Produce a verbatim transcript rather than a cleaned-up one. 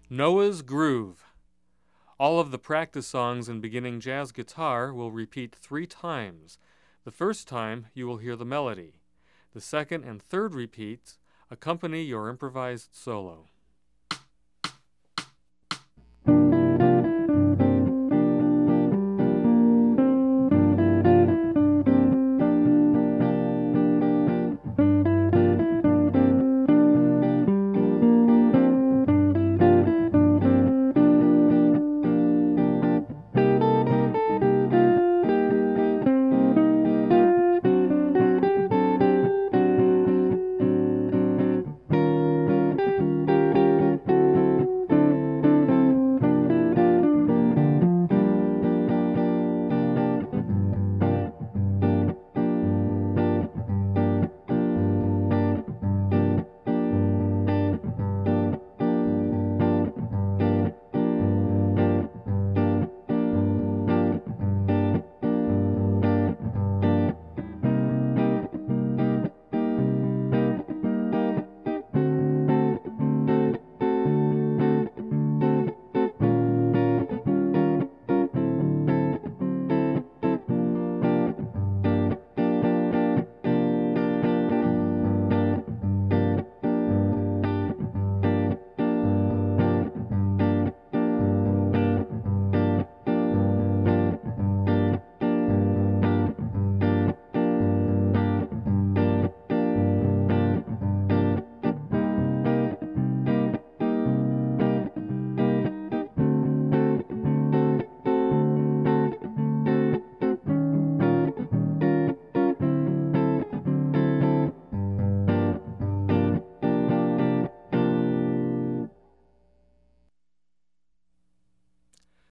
Noah's Groove. All of the practice songs in beginning jazz guitar will repeat three times. The first time, you will hear the melody. The second and third repeats accompany your improvised solo.